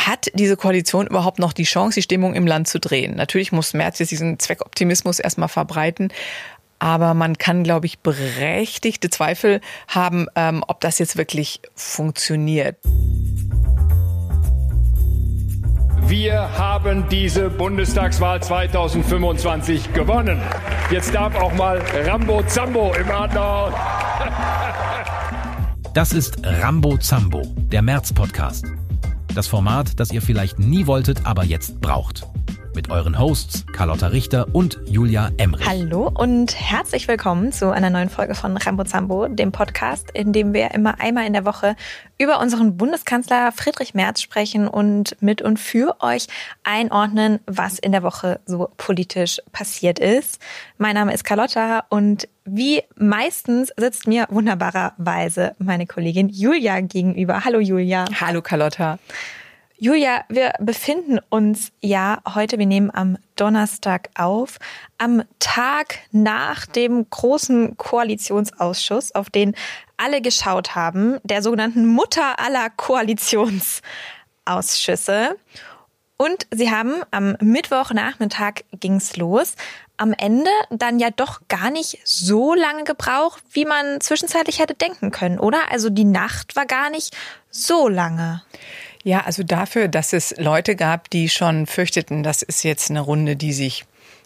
hat diese Koalition überhaupt noch die Chance, die Stimmung im Land zu drehen? Natürlich muss Merz jetzt diesen Zweckoptimismus erstmal verbreiten. Aber man kann, glaube ich, berechtigte Zweifel haben, ob das jetzt wirklich funktioniert. Wir haben diese Bundestagswahl 2025 gewonnen. Jetzt darf auch mal Rambo Zambo im Adler. Das ist Rambo Zambo, der Merz-Podcast. Das Format, das ihr vielleicht nie wolltet, aber jetzt braucht. Mit euren Hosts Carlotta Richter und Julia Emrich. Hallo und herzlich willkommen zu einer neuen Folge von Rambo Zambo, dem Podcast, in dem wir immer einmal in der Woche über unseren Bundeskanzler Friedrich Merz sprechen und mit und für euch einordnen, was in der Woche so politisch passiert ist. Mein Name ist Carlotta und wie meistens sitzt mir wunderbarerweise meine Kollegin Julia gegenüber. Hallo Julia. Hallo Carlotta. Julia, wir befinden uns ja heute, wir nehmen am Donnerstag auf, am Tag nach dem großen Koalitionsausschuss, auf den alle geschaut haben, der sogenannten Mutter aller Koalitionsausschüsse. Und sie haben am Mittwochnachmittag ging's los. Am Ende dann ja doch gar nicht so lange gebraucht, wie man zwischenzeitlich hätte denken können, oder? Also die Nacht war gar nicht so lange. Ja, also dafür, dass es Leute gab, die schon fürchteten, das ist jetzt eine Runde, die sich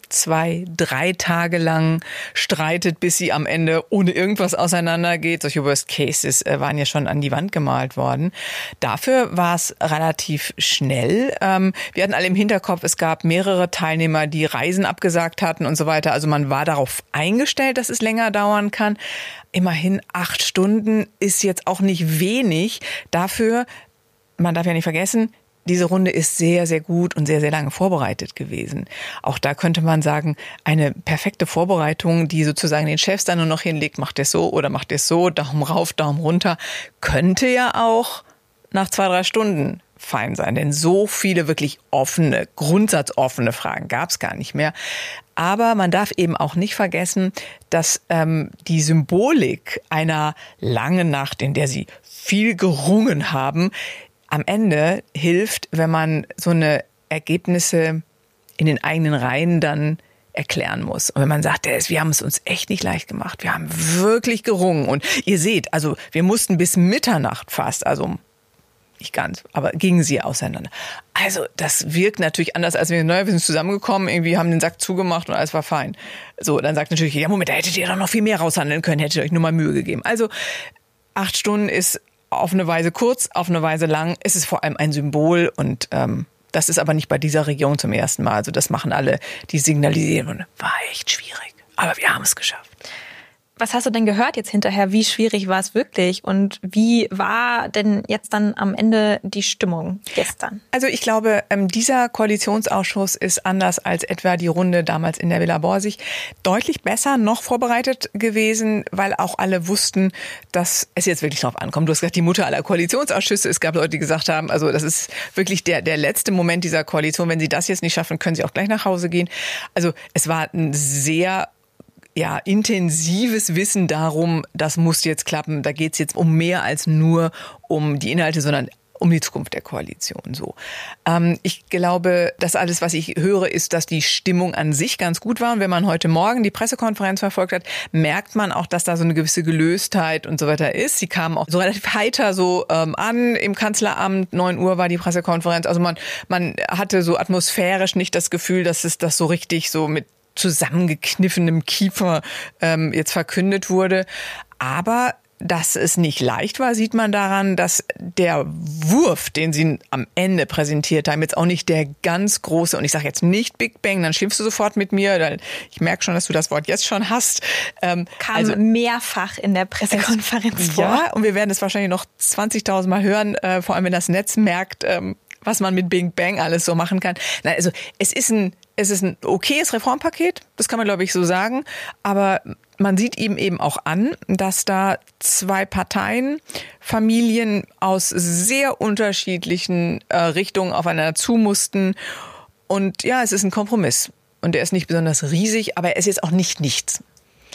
2-3 Tage lang streitet, bis sie am Ende ohne irgendwas auseinandergeht. Solche Worst Cases waren ja schon an die Wand gemalt worden. Dafür war es relativ schnell. Wir hatten alle im Hinterkopf, es gab mehrere Teilnehmer, die Reisen abgesagt hatten und so weiter. Also man war darauf eingestellt, dass es länger dauern kann. Immerhin 8 Stunden ist jetzt auch nicht wenig. Dafür, man darf ja nicht vergessen, diese Runde ist sehr, sehr gut und sehr, sehr lange vorbereitet gewesen. Auch da könnte man sagen, eine perfekte Vorbereitung, die sozusagen den Chefs dann nur noch hinlegt, macht es so oder macht es so, Daumen rauf, Daumen runter, könnte ja auch nach 2-3 Stunden fein sein. Denn so viele wirklich offene, grundsatzoffene Fragen gab es gar nicht mehr. Aber man darf eben auch nicht vergessen, dass die Symbolik einer langen Nacht, in der sie viel gerungen haben, am Ende hilft, wenn man so eine Ergebnisse in den eigenen Reihen dann erklären muss. Und wenn man sagt, wir haben es uns echt nicht leicht gemacht, wir haben wirklich gerungen. Und ihr seht, also wir mussten bis Mitternacht fast, also nicht ganz, aber gingen sie auseinander. Also das wirkt natürlich anders, als wir sind zusammengekommen, irgendwie haben den Sack zugemacht und alles war fein. So, dann sagt natürlich, ja Moment, da hättet ihr doch noch viel mehr raushandeln können, hättet ihr euch nur mal Mühe gegeben. Also 8 Stunden ist auf eine Weise kurz, auf eine Weise lang. Es ist vor allem ein Symbol und das ist aber nicht bei dieser Regierung zum ersten Mal. Also das machen alle, die signalisieren, war echt schwierig, aber wir haben es geschafft. Was hast du denn gehört jetzt hinterher? Wie schwierig war es wirklich? Und wie war denn jetzt dann am Ende die Stimmung gestern? Also ich glaube, dieser Koalitionsausschuss ist anders als etwa die Runde damals in der Villa Borsig deutlich besser noch vorbereitet gewesen, weil auch alle wussten, dass es jetzt wirklich drauf ankommt. Du hast gesagt, die Mutter aller Koalitionsausschüsse. Es gab Leute, die gesagt haben, also das ist wirklich der letzte Moment dieser Koalition. Wenn sie das jetzt nicht schaffen, können sie auch gleich nach Hause gehen. Also es war ein sehr intensives Wissen darum, das muss jetzt klappen. Da geht es jetzt um mehr als nur um die Inhalte, sondern um die Zukunft der Koalition. So, ich glaube, das alles, was ich höre, ist, dass die Stimmung an sich ganz gut war. Und wenn man heute Morgen die Pressekonferenz verfolgt hat, merkt man auch, dass da so eine gewisse Gelöstheit und so weiter ist. Sie kamen auch so relativ heiter so an im Kanzleramt. 9 Uhr war die Pressekonferenz. Also man hatte so atmosphärisch nicht das Gefühl, dass es das so richtig so mit zusammengekniffenem Kiefer jetzt verkündet wurde. Aber dass es nicht leicht war, sieht man daran, dass der Wurf, den sie am Ende präsentiert haben, jetzt auch nicht der ganz große, und ich sage jetzt nicht Big Bang, dann schimpfst du sofort mit mir, weil ich merke schon, dass du das Wort jetzt schon hast. Kam mehrfach in der Pressekonferenz vor. Ja, und wir werden es wahrscheinlich noch 20.000 Mal hören, vor allem wenn das Netz merkt, was man mit Big Bang alles so machen kann. Nein, also es ist ein okayes Reformpaket, das kann man, glaube ich, so sagen. Aber man sieht ihm eben auch an, dass da 2 Parteien, Familien aus sehr unterschiedlichen Richtungen aufeinander zumussten. Und ja, es ist ein Kompromiss. Und der ist nicht besonders riesig, aber er ist jetzt auch nicht nichts.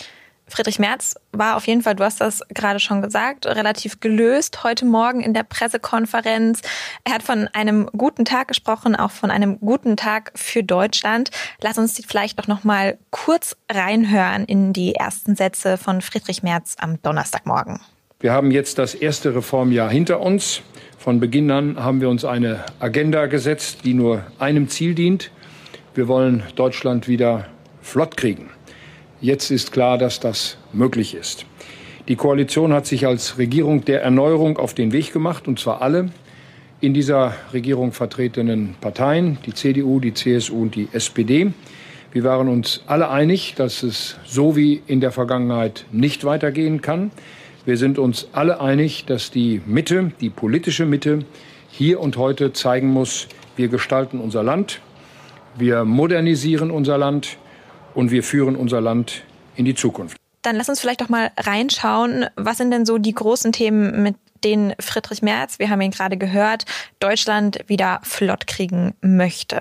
Friedrich Merz war auf jeden Fall, du hast das gerade schon gesagt, relativ gelöst heute Morgen in der Pressekonferenz. Er hat von einem guten Tag gesprochen, auch von einem guten Tag für Deutschland. Lass uns vielleicht doch noch mal kurz reinhören in die ersten Sätze von Friedrich Merz am Donnerstagmorgen. Wir haben jetzt das erste Reformjahr hinter uns. Von Beginn an haben wir uns eine Agenda gesetzt, die nur einem Ziel dient. Wir wollen Deutschland wieder flott kriegen. Jetzt ist klar, dass das möglich ist. Die Koalition hat sich als Regierung der Erneuerung auf den Weg gemacht, und zwar alle in dieser Regierung vertretenen Parteien, die CDU, die CSU und die SPD. Wir waren uns alle einig, dass es so wie in der Vergangenheit nicht weitergehen kann. Wir sind uns alle einig, dass die Mitte, die politische Mitte, hier und heute zeigen muss, wir gestalten unser Land, wir modernisieren unser Land und wir führen unser Land in die Zukunft. Dann lass uns vielleicht doch mal reinschauen. Was sind denn so die großen Themen, mit denen Friedrich Merz, wir haben ihn gerade gehört, Deutschland wieder flott kriegen möchte?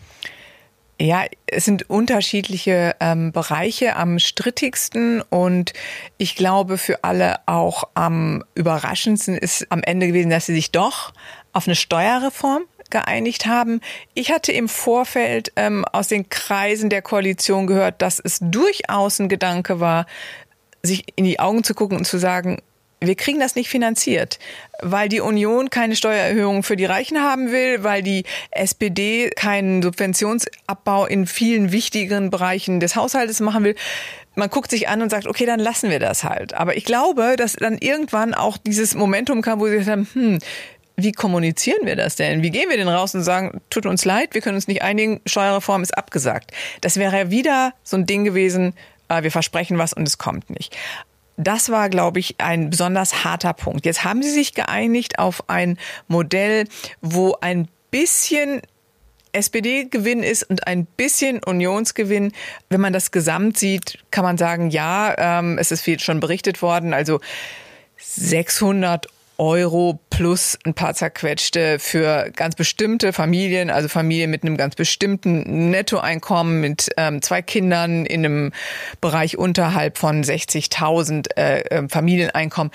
Ja, es sind unterschiedliche Bereiche am strittigsten, und ich glaube, für alle auch am überraschendsten ist am Ende gewesen, dass sie sich doch auf eine Steuerreform geeinigt haben. Ich hatte im Vorfeld aus den Kreisen der Koalition gehört, dass es durchaus ein Gedanke war, sich in die Augen zu gucken und zu sagen, wir kriegen das nicht finanziert, weil die Union keine Steuererhöhung für die Reichen haben will, weil die SPD keinen Subventionsabbau in vielen wichtigen Bereichen des Haushaltes machen will. Man guckt sich an und sagt, okay, dann lassen wir das halt. Aber ich glaube, dass dann irgendwann auch dieses Momentum kam, wo sie gesagt haben, wie kommunizieren wir das denn? Wie gehen wir denn raus und sagen, tut uns leid, wir können uns nicht einigen, Steuerreform ist abgesagt. Das wäre ja wieder so ein Ding gewesen, wir versprechen was und es kommt nicht. Das war, glaube ich, ein besonders harter Punkt. Jetzt haben sie sich geeinigt auf ein Modell, wo ein bisschen SPD-Gewinn ist und ein bisschen Unionsgewinn. Wenn man das Gesamt sieht, kann man sagen, ja, es ist viel schon berichtet worden, also 600 € plus ein paar zerquetschte für ganz bestimmte Familien, also Familien mit einem ganz bestimmten Nettoeinkommen, mit 2 Kindern in einem Bereich unterhalb von 60.000 Familieneinkommen.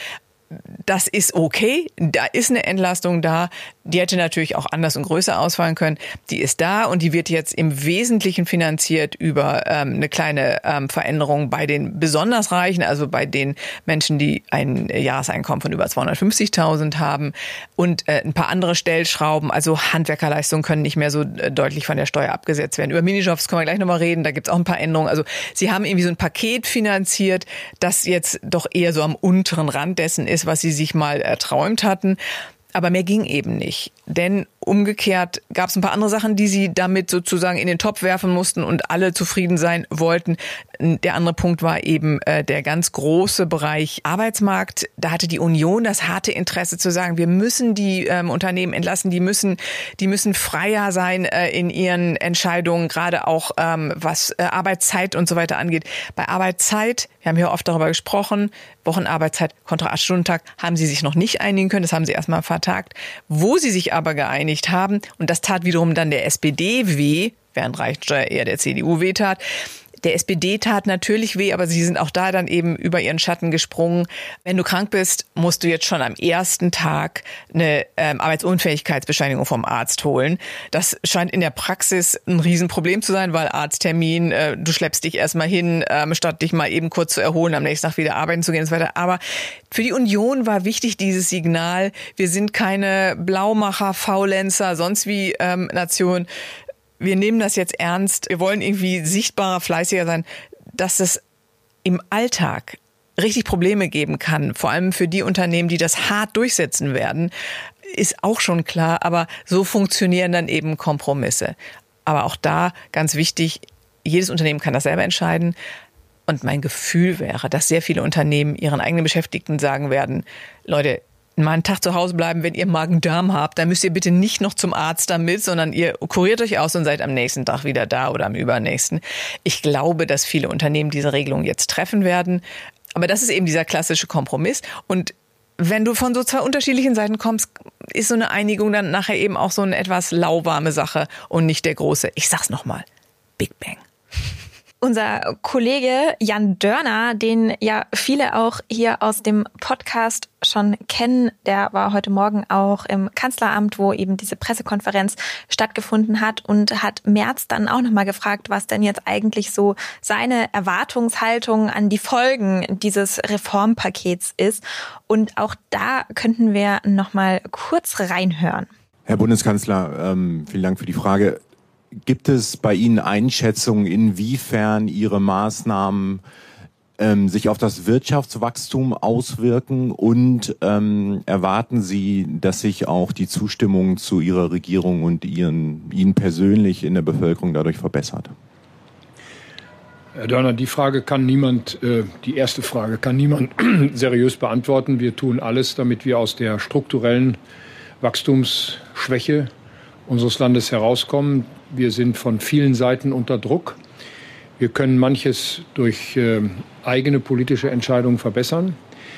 Das ist okay, da ist eine Entlastung da, die hätte natürlich auch anders und größer ausfallen können. Die ist da und die wird jetzt im Wesentlichen finanziert über eine kleine Veränderung bei den besonders Reichen, also bei den Menschen, die ein Jahreseinkommen von über 250.000 haben, und ein paar andere Stellschrauben, also Handwerkerleistungen können nicht mehr so deutlich von der Steuer abgesetzt werden. Über Minijobs können wir gleich nochmal reden, da gibt's auch ein paar Änderungen. Also sie haben irgendwie so ein Paket finanziert, das jetzt doch eher so am unteren Rand dessen ist, was sie sich mal erträumt hatten. Aber mehr ging eben nicht. Denn umgekehrt gab es ein paar andere Sachen, die sie damit sozusagen in den Topf werfen mussten und alle zufrieden sein wollten. Der andere Punkt war eben der ganz große Bereich Arbeitsmarkt. Da hatte die Union das harte Interesse zu sagen, wir müssen die Unternehmen entlassen, die müssen freier sein in ihren Entscheidungen, gerade auch was Arbeitszeit und so weiter angeht. Bei Arbeitszeit, wir haben hier oft darüber gesprochen, Wochenarbeitszeit kontra 8-Stunden-Tag, haben sie sich noch nicht einigen können, das haben sie erstmal vertagt. Wo sie sich aber geeinigt haben, und das tat wiederum dann der SPD weh, während Reichensteuer eher der CDU weh tat, der SPD tat natürlich weh, aber sie sind auch da dann eben über ihren Schatten gesprungen. Wenn du krank bist, musst du jetzt schon am ersten Tag eine Arbeitsunfähigkeitsbescheinigung vom Arzt holen. Das scheint in der Praxis ein Riesenproblem zu sein, weil Arzttermin, du schleppst dich erstmal hin, statt dich mal eben kurz zu erholen, am nächsten Tag wieder arbeiten zu gehen und so weiter. Aber für die Union war wichtig dieses Signal, wir sind keine Blaumacher, Faulenzer, sonst wie Nation. Wir nehmen das jetzt ernst, wir wollen irgendwie sichtbarer, fleißiger sein, dass es im Alltag richtig Probleme geben kann, vor allem für die Unternehmen, die das hart durchsetzen werden, ist auch schon klar, aber so funktionieren dann eben Kompromisse. Aber auch da ganz wichtig, jedes Unternehmen kann das selber entscheiden. Und mein Gefühl wäre, dass sehr viele Unternehmen ihren eigenen Beschäftigten sagen werden, Leute, mal einen Tag zu Hause bleiben, wenn ihr Magen-Darm habt, dann müsst ihr bitte nicht noch zum Arzt damit, sondern ihr kuriert euch aus und seid am nächsten Tag wieder da oder am übernächsten. Ich glaube, dass viele Unternehmen diese Regelung jetzt treffen werden. Aber das ist eben dieser klassische Kompromiss. Und wenn du von so 2 unterschiedlichen Seiten kommst, ist so eine Einigung dann nachher eben auch so eine etwas lauwarme Sache und nicht der große, ich sag's nochmal, Big Bang. Unser Kollege Jan Dörner, den ja viele auch hier aus dem Podcast schon kennen, der war heute Morgen auch im Kanzleramt, wo eben diese Pressekonferenz stattgefunden hat und hat Merz dann auch nochmal gefragt, was denn jetzt eigentlich so seine Erwartungshaltung an die Folgen dieses Reformpakets ist. Und auch da könnten wir nochmal kurz reinhören. Herr Bundeskanzler, vielen Dank für die Frage. Gibt es bei Ihnen Einschätzungen, inwiefern Ihre Maßnahmen sich auf das Wirtschaftswachstum auswirken und erwarten Sie, dass sich auch die Zustimmung zu Ihrer Regierung und Ihnen persönlich in der Bevölkerung dadurch verbessert? Herr Dörner, die erste Frage kann niemand seriös beantworten. Wir tun alles, damit wir aus der strukturellen Wachstumsschwäche unseres Landes herauskommen. Wir sind von vielen Seiten unter Druck. Wir können manches durch eigene politische Entscheidungen verbessern.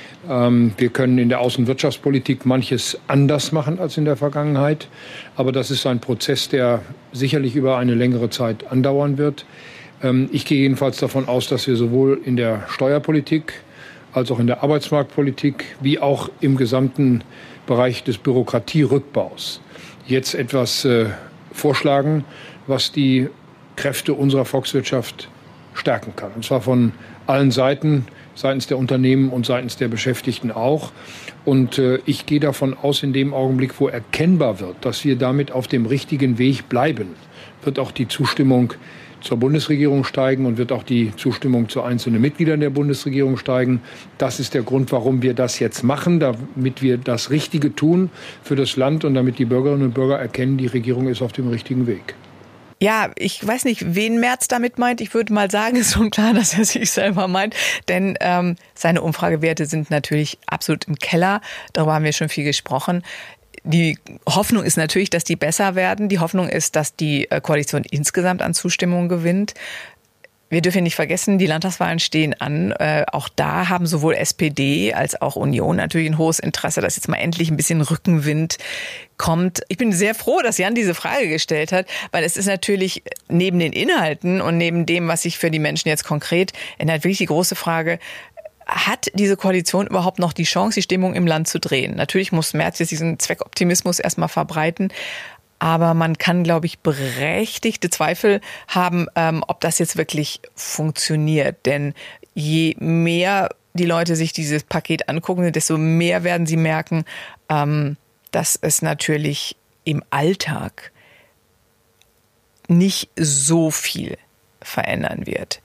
Wir können in der Außenwirtschaftspolitik manches anders machen als in der Vergangenheit. Aber das ist ein Prozess, der sicherlich über eine längere Zeit andauern wird. Ich gehe jedenfalls davon aus, dass wir sowohl in der Steuerpolitik als auch in der Arbeitsmarktpolitik wie auch im gesamten Bereich des Bürokratierückbaus jetzt etwas vorschlagen, was die Kräfte unserer Volkswirtschaft stärken kann. Und zwar von allen Seiten, seitens der Unternehmen und seitens der Beschäftigten auch. Und ich gehe davon aus, in dem Augenblick, wo erkennbar wird, dass wir damit auf dem richtigen Weg bleiben, wird auch die Zustimmung zur Bundesregierung steigen und wird auch die Zustimmung zu einzelnen Mitgliedern der Bundesregierung steigen. Das ist der Grund, warum wir das jetzt machen, damit wir das Richtige tun für das Land und damit die Bürgerinnen und Bürger erkennen, die Regierung ist auf dem richtigen Weg. Ja, ich weiß nicht, wen Merz damit meint. Ich würde mal sagen, ist schon klar, dass er sich selber meint. Denn seine Umfragewerte sind natürlich absolut im Keller. Darüber haben wir schon viel gesprochen. Die Hoffnung ist natürlich, dass die besser werden. Die Hoffnung ist, dass die Koalition insgesamt an Zustimmung gewinnt. Wir dürfen nicht vergessen, die Landtagswahlen stehen an. Auch da haben sowohl SPD als auch Union natürlich ein hohes Interesse, dass jetzt mal endlich ein bisschen Rückenwind kommt. Ich bin sehr froh, dass Jan diese Frage gestellt hat, weil es ist natürlich neben den Inhalten und neben dem, was sich für die Menschen jetzt konkret ändert, wirklich die große Frage: Hat diese Koalition überhaupt noch die Chance, die Stimmung im Land zu drehen? Natürlich muss Merz jetzt diesen Zweckoptimismus erstmal verbreiten. Aber man kann, glaube ich, berechtigte Zweifel haben, ob das jetzt wirklich funktioniert. Denn je mehr die Leute sich dieses Paket angucken, desto mehr werden sie merken, dass es natürlich im Alltag nicht so viel verändern wird.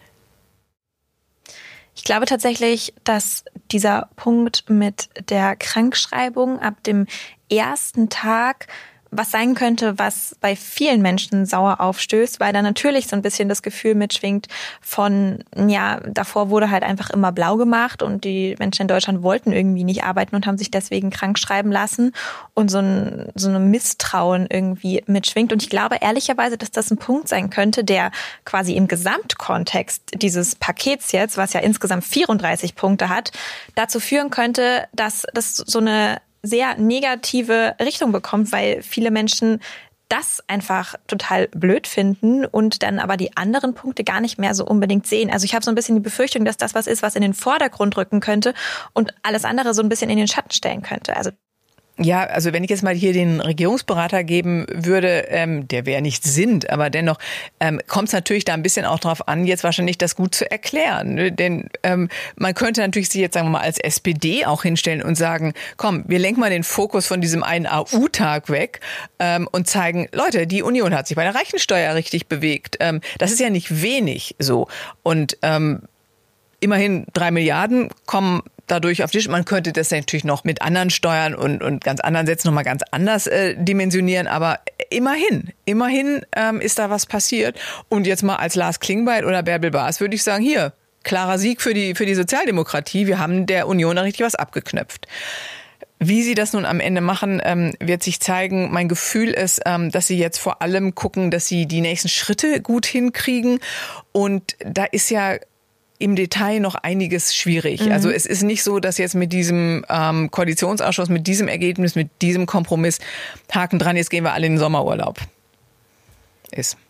Ich glaube tatsächlich, dass dieser Punkt mit der Krankschreibung ab dem ersten Tag was sein könnte, was bei vielen Menschen sauer aufstößt, weil da natürlich so ein bisschen das Gefühl mitschwingt von, ja, davor wurde halt einfach immer blau gemacht und die Menschen in Deutschland wollten irgendwie nicht arbeiten und haben sich deswegen krank schreiben lassen und so ein Misstrauen irgendwie mitschwingt. Und ich glaube ehrlicherweise, dass das ein Punkt sein könnte, der quasi im Gesamtkontext dieses Pakets jetzt, was ja insgesamt 34 Punkte hat, dazu führen könnte, dass das so eine sehr negative Richtung bekommt, weil viele Menschen das einfach total blöd finden und dann aber die anderen Punkte gar nicht mehr so unbedingt sehen. Also ich habe so ein bisschen die Befürchtung, dass das was ist, was in den Vordergrund rücken könnte und alles andere so ein bisschen in den Schatten stellen könnte. Ja, also wenn ich jetzt mal hier den Regierungsberater geben würde, der wäre nicht sind, aber dennoch kommt es natürlich da ein bisschen auch drauf an, jetzt wahrscheinlich das gut zu erklären. Ne? Denn man könnte natürlich sich jetzt, sagen wir mal, als SPD auch hinstellen und sagen, komm, wir lenken mal den Fokus von diesem einen AU-Tag weg und zeigen, Leute, die Union hat sich bei der Reichensteuer richtig bewegt. Das ist ja nicht wenig so. Und immerhin 3 Milliarden kommen dadurch auf den Tisch. Man könnte das natürlich noch mit anderen Steuern und ganz anderen Sätzen nochmal ganz anders dimensionieren, aber immerhin ist da was passiert. Und jetzt mal als Lars Klingbeil oder Bärbel Baas würde ich sagen, hier, klarer Sieg für die Sozialdemokratie. Wir haben der Union da richtig was abgeknöpft. Wie sie das nun am Ende machen, wird sich zeigen. Mein Gefühl ist, dass sie jetzt vor allem gucken, dass sie die nächsten Schritte gut hinkriegen. Und da ist ja im Detail noch einiges schwierig. Mhm. Also es ist nicht so, dass jetzt mit diesem Koalitionsausschuss, mit diesem Ergebnis, mit diesem Kompromiss Haken dran, jetzt gehen wir alle in den Sommerurlaub ist.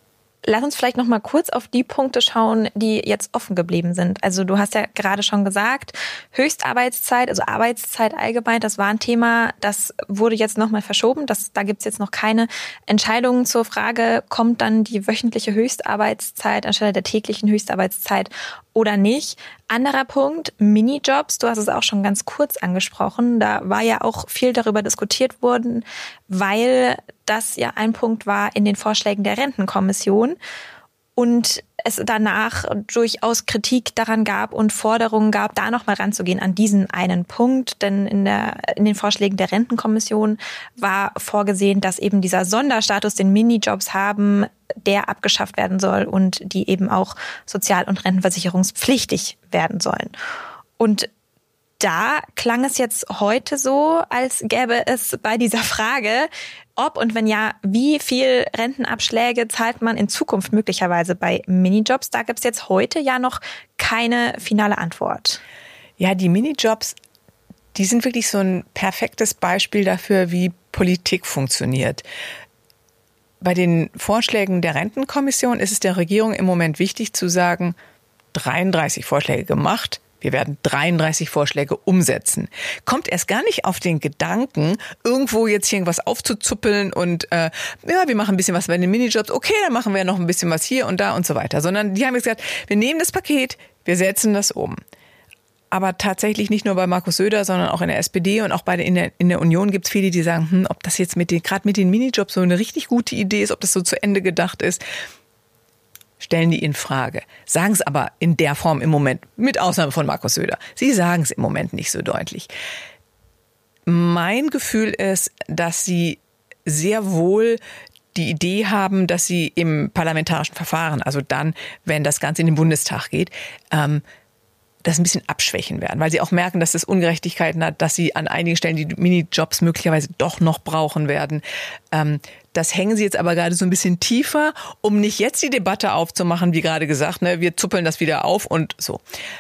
Lass uns vielleicht noch mal kurz auf die Punkte schauen, die jetzt offen geblieben sind. Also du hast ja gerade schon gesagt, Höchstarbeitszeit, also Arbeitszeit allgemein, das war ein Thema, das wurde jetzt noch mal verschoben. Da gibt es jetzt noch keine Entscheidungen zur Frage, kommt dann die wöchentliche Höchstarbeitszeit anstelle der täglichen Höchstarbeitszeit oder nicht. Anderer Punkt, Minijobs, du hast es auch schon ganz kurz angesprochen. Da war ja auch viel darüber diskutiert worden, weil das ja ein Punkt war in den Vorschlägen der Rentenkommission und es danach durchaus Kritik daran gab und Forderungen gab, da nochmal ranzugehen an diesen einen Punkt. Denn in den Vorschlägen der Rentenkommission war vorgesehen, dass eben dieser Sonderstatus, den Minijobs haben, der abgeschafft werden soll und die eben auch sozial- und rentenversicherungspflichtig werden sollen. Und da klang es jetzt heute so, als gäbe es bei dieser Frage, ob und wenn ja, wie viel Rentenabschläge zahlt man in Zukunft möglicherweise bei Minijobs? Da gibt es jetzt heute ja noch keine finale Antwort. Ja, die Minijobs, die sind wirklich so ein perfektes Beispiel dafür, wie Politik funktioniert. Bei den Vorschlägen der Rentenkommission ist es der Regierung im Moment wichtig zu sagen, 33 Vorschläge gemacht, wir werden 33 Vorschläge umsetzen. Kommt erst gar nicht auf den Gedanken, irgendwo jetzt hier irgendwas aufzuzuppeln und wir machen ein bisschen was bei den Minijobs, okay, dann machen wir noch ein bisschen was hier und da und so weiter. Sondern die haben gesagt, wir nehmen das Paket, wir setzen das um. Aber tatsächlich nicht nur bei Markus Söder, sondern auch in der SPD und auch in der Union gibt es viele, die sagen, ob das jetzt gerade mit den Minijobs so eine richtig gute Idee ist, ob das so zu Ende gedacht ist. Stellen die in Frage. Sagen es aber in der Form im Moment, mit Ausnahme von Markus Söder. Sie sagen es im Moment nicht so deutlich. Mein Gefühl ist, dass sie sehr wohl die Idee haben, dass sie im parlamentarischen Verfahren, also dann, wenn das Ganze in den Bundestag geht, das ein bisschen abschwächen werden, weil sie auch merken, dass es Ungerechtigkeiten hat, dass sie an einigen Stellen die Minijobs möglicherweise doch noch brauchen werden. Das hängen sie jetzt aber gerade so ein bisschen tiefer, um nicht jetzt die Debatte aufzumachen, wie gerade gesagt, ne, wir zuppeln das wieder auf und so.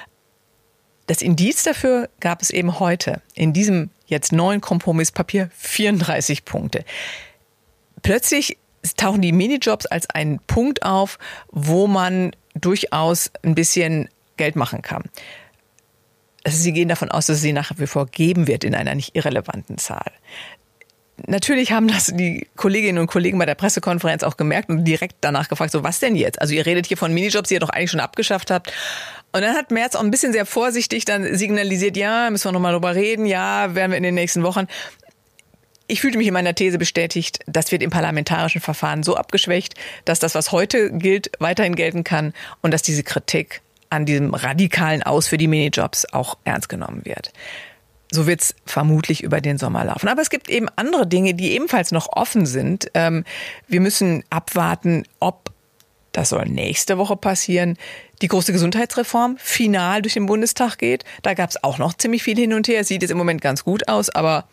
Das Indiz dafür gab es eben heute in diesem jetzt neuen Kompromisspapier 34 Punkte. Plötzlich tauchen die Minijobs als ein Punkt auf, wo man durchaus ein bisschen Geld machen kann. Also sie gehen davon aus, dass es sie nach wie vor geben wird in einer nicht irrelevanten Zahl. Natürlich haben das die Kolleginnen und Kollegen bei der Pressekonferenz auch gemerkt und direkt danach gefragt, so was denn jetzt? Also ihr redet hier von Minijobs, die ihr doch eigentlich schon abgeschafft habt. Und dann hat Merz auch ein bisschen sehr vorsichtig dann signalisiert, ja, müssen wir nochmal drüber reden, ja, werden wir in den nächsten Wochen. Ich fühlte mich in meiner These bestätigt, das wird im parlamentarischen Verfahren so abgeschwächt, dass das, was heute gilt, weiterhin gelten kann und dass diese Kritik an diesem radikalen Aus für die Minijobs auch ernst genommen wird. So wird es vermutlich über den Sommer laufen. Aber es gibt eben andere Dinge, die ebenfalls noch offen sind. Wir müssen abwarten, ob, das soll nächste Woche passieren, die große Gesundheitsreform final durch den Bundestag geht. Da gab es auch noch ziemlich viel hin und her. Sieht es im Moment ganz gut aus, aber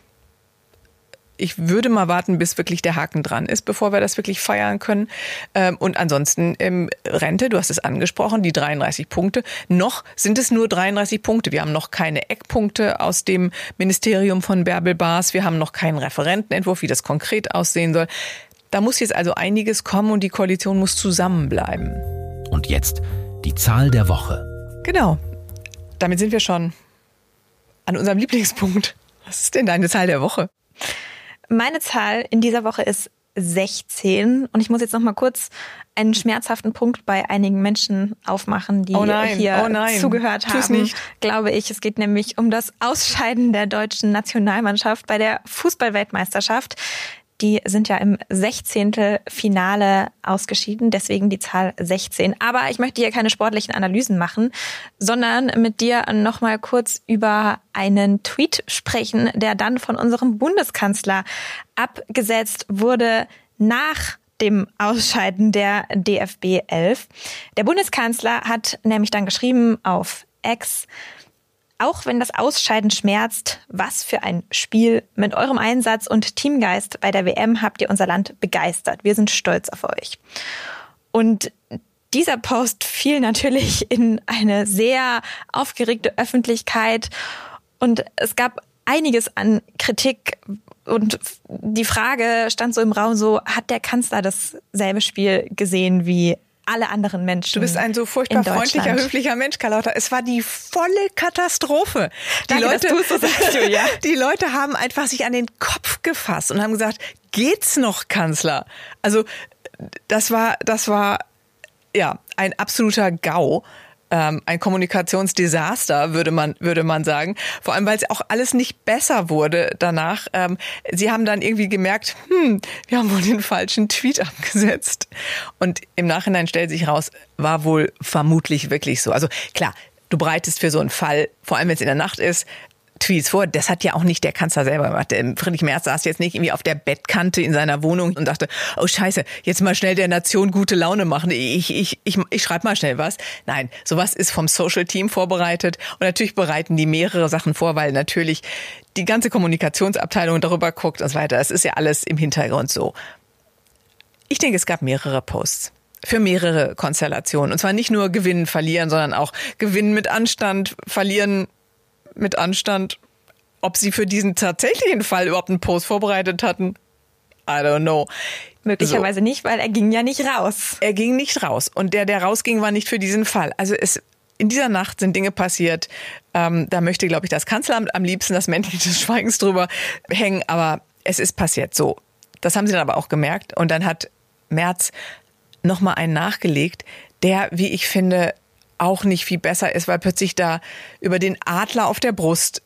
ich würde mal warten, bis wirklich der Haken dran ist, bevor wir das wirklich feiern können. Und ansonsten Rente, du hast es angesprochen, die 33 Punkte. Noch sind es nur 33 Punkte. Wir haben noch keine Eckpunkte aus dem Ministerium von Bärbel Baas. Wir haben noch keinen Referentenentwurf, wie das konkret aussehen soll. Da muss jetzt also einiges kommen und die Koalition muss zusammenbleiben. Und jetzt die Zahl der Woche. Genau. Damit sind wir schon an unserem Lieblingspunkt. Was ist denn deine Zahl der Woche? Meine Zahl in dieser Woche ist 16 und ich muss jetzt noch mal kurz einen schmerzhaften Punkt bei einigen Menschen aufmachen, die hier zugehört haben, glaube ich. Es geht nämlich um das Ausscheiden der deutschen Nationalmannschaft bei der Fußball-Weltmeisterschaft. Die sind ja im 16. Finale ausgeschieden, deswegen die Zahl 16. Aber ich möchte hier keine sportlichen Analysen machen, sondern mit dir noch mal kurz über einen Tweet sprechen, der dann von unserem Bundeskanzler abgesetzt wurde nach dem Ausscheiden der DFB 11. Der Bundeskanzler hat nämlich dann geschrieben auf X: Auch wenn das Ausscheiden schmerzt, was für ein Spiel. Mit eurem Einsatz und Teamgeist bei der WM habt ihr unser Land begeistert. Wir sind stolz auf euch. Und dieser Post fiel natürlich in eine sehr aufgeregte Öffentlichkeit und es gab einiges an Kritik und die Frage stand so im Raum so, hat der Kanzler dasselbe Spiel gesehen wie alle anderen Menschen. Du bist ein so furchtbar freundlicher, höflicher Mensch, Carlotta. Es war die volle Katastrophe. Danke, dass du es so sagst, Julia. Die Leute haben einfach sich an den Kopf gefasst und haben gesagt, geht's noch, Kanzler? Also das war ja ein absoluter GAU. Ein Kommunikationsdesaster, würde man sagen. Vor allem, weil es auch alles nicht besser wurde danach. Sie haben dann irgendwie gemerkt, wir haben wohl den falschen Tweet abgesetzt. Und im Nachhinein stellt sich raus, war wohl vermutlich wirklich so. Also klar, du bereitest für so einen Fall, vor allem wenn es in der Nacht ist, Tweets vor. Das hat ja auch nicht der Kanzler selber gemacht. Friedrich Merz saß jetzt nicht irgendwie auf der Bettkante in seiner Wohnung und dachte, oh Scheiße, jetzt mal schnell der Nation gute Laune machen. Ich schreibe mal schnell was. Nein, sowas ist vom Social Team vorbereitet. Und natürlich bereiten die mehrere Sachen vor, weil natürlich die ganze Kommunikationsabteilung darüber guckt und so weiter. Das ist ja alles im Hintergrund so. Ich denke, es gab mehrere Posts für mehrere Konstellationen. Und zwar nicht nur gewinnen, verlieren, sondern auch gewinnen mit Anstand, verlieren mit Anstand. Ob sie für diesen tatsächlichen Fall überhaupt einen Post vorbereitet hatten, I don't know. Möglicherweise nicht, weil er ging ja nicht raus. Er ging nicht raus. Und der rausging, war nicht für diesen Fall. Also in dieser Nacht sind Dinge passiert. Da möchte, glaube ich, das Kanzleramt am liebsten das Männchen des Schweigens drüber hängen. Aber es ist passiert so. Das haben sie dann aber auch gemerkt. Und dann hat Merz nochmal einen nachgelegt, der, wie ich finde, auch nicht viel besser ist, weil plötzlich da über den Adler auf der Brust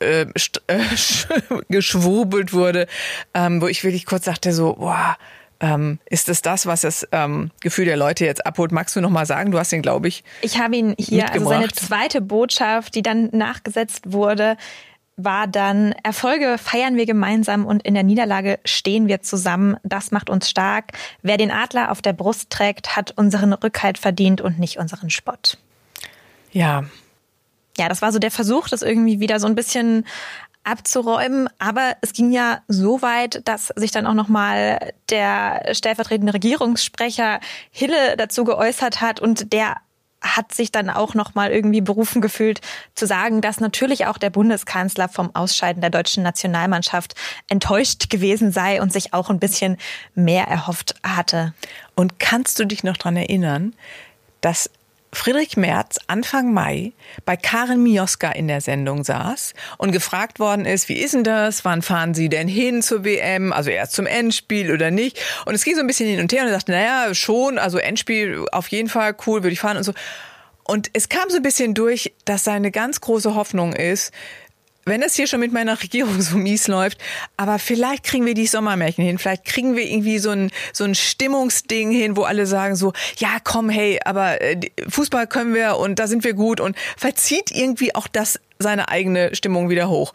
geschwurbelt wurde, wo ich wirklich kurz dachte so, boah, ist es das, was das Gefühl der Leute jetzt abholt? Magst du noch mal sagen? Du hast ihn, glaube ich, Ich habe ihn hier, also seine zweite Botschaft, die dann nachgesetzt wurde, war dann: Erfolge feiern wir gemeinsam und in der Niederlage stehen wir zusammen. Das macht uns stark. Wer den Adler auf der Brust trägt, hat unseren Rückhalt verdient und nicht unseren Spott. Ja, das war so der Versuch, das irgendwie wieder so ein bisschen abzuräumen. Aber es ging ja so weit, dass sich dann auch nochmal der stellvertretende Regierungssprecher Hille dazu geäußert hat. Und der hat sich dann auch nochmal irgendwie berufen gefühlt, zu sagen, dass natürlich auch der Bundeskanzler vom Ausscheiden der deutschen Nationalmannschaft enttäuscht gewesen sei und sich auch ein bisschen mehr erhofft hatte. Und kannst du dich noch dran erinnern, dass Friedrich Merz Anfang Mai bei Karin Mioska in der Sendung saß und gefragt worden ist, wie ist denn das? Wann fahren Sie denn hin zur WM? Also erst zum Endspiel oder nicht? Und es ging so ein bisschen hin und her und er sagte, naja, schon, also Endspiel auf jeden Fall, cool, würde ich fahren und so. Und es kam so ein bisschen durch, dass seine ganz große Hoffnung ist, wenn es hier schon mit meiner Regierung so mies läuft, aber vielleicht kriegen wir die Sommermärchen hin, vielleicht kriegen wir irgendwie so ein Stimmungsding hin, wo alle sagen so, ja komm, hey, aber Fußball können wir und da sind wir gut und verzieht irgendwie auch das seine eigene Stimmung wieder hoch.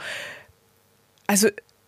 Also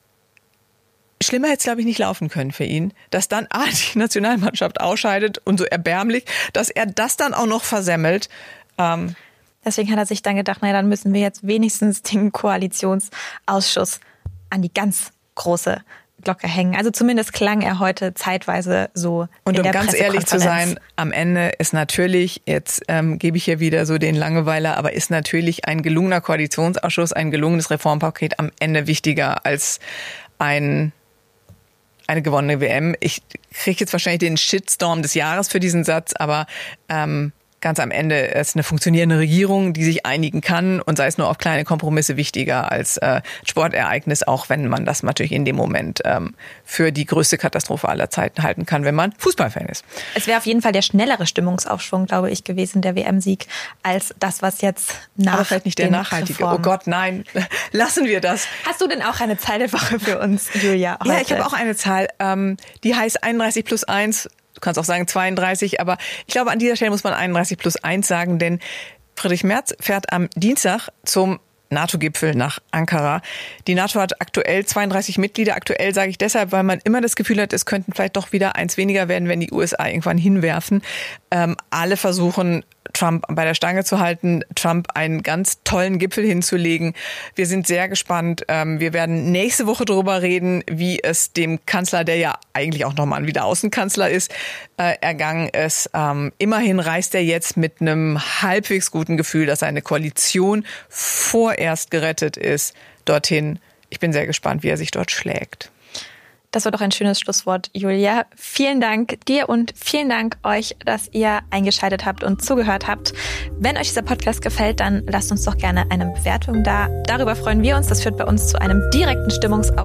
schlimmer hätte es, glaube ich, nicht laufen können für ihn, dass dann die Nationalmannschaft ausscheidet und so erbärmlich, dass er das dann auch noch versemmelt. Deswegen hat er sich dann gedacht, dann müssen wir jetzt wenigstens den Koalitionsausschuss an die ganz große Glocke hängen. Also zumindest klang er heute zeitweise so und in der um ganz ehrlich zu sein, am Ende ist natürlich, jetzt gebe ich hier wieder so den Langeweiler, aber ist natürlich ein gelungener Koalitionsausschuss, ein gelungenes Reformpaket am Ende wichtiger als eine gewonnene WM. Ich kriege jetzt wahrscheinlich den Shitstorm des Jahres für diesen Satz, aber ganz am Ende ist eine funktionierende Regierung, die sich einigen kann und sei es nur auf kleine Kompromisse wichtiger als Sportereignis, auch wenn man das natürlich in dem Moment für die größte Katastrophe aller Zeiten halten kann, wenn man Fußballfan ist. Es wäre auf jeden Fall der schnellere Stimmungsaufschwung, glaube ich, gewesen, der WM-Sieg, als das, was jetzt nach aber vielleicht nicht der nachhaltige. Reformen. Oh Gott, nein, lassen wir das. Hast du denn auch eine Zahl der Woche für uns, Julia? Heute? Ja, ich habe auch eine Zahl, die heißt 31 plus 1. Du kannst auch sagen 32, aber ich glaube, an dieser Stelle muss man 31 plus 1 sagen, denn Friedrich Merz fährt am Dienstag zum NATO-Gipfel nach Ankara. Die NATO hat aktuell 32 Mitglieder. Aktuell sage ich deshalb, weil man immer das Gefühl hat, es könnten vielleicht doch wieder eins weniger werden, wenn die USA irgendwann hinwerfen. Alle versuchen, Trump bei der Stange zu halten, Trump einen ganz tollen Gipfel hinzulegen. Wir sind sehr gespannt. Wir werden nächste Woche darüber reden, wie es dem Kanzler, der ja eigentlich auch nochmal ein Wiederaußenkanzler ist, ergangen ist. Immerhin reist er jetzt mit einem halbwegs guten Gefühl, dass seine Koalition vorerst gerettet ist, dorthin. Ich bin sehr gespannt, wie er sich dort schlägt. Das war doch ein schönes Schlusswort, Julia. Vielen Dank dir und vielen Dank euch, dass ihr eingeschaltet habt und zugehört habt. Wenn euch dieser Podcast gefällt, dann lasst uns doch gerne eine Bewertung da. Darüber freuen wir uns. Das führt bei uns zu einem direkten Stimmungsaustausch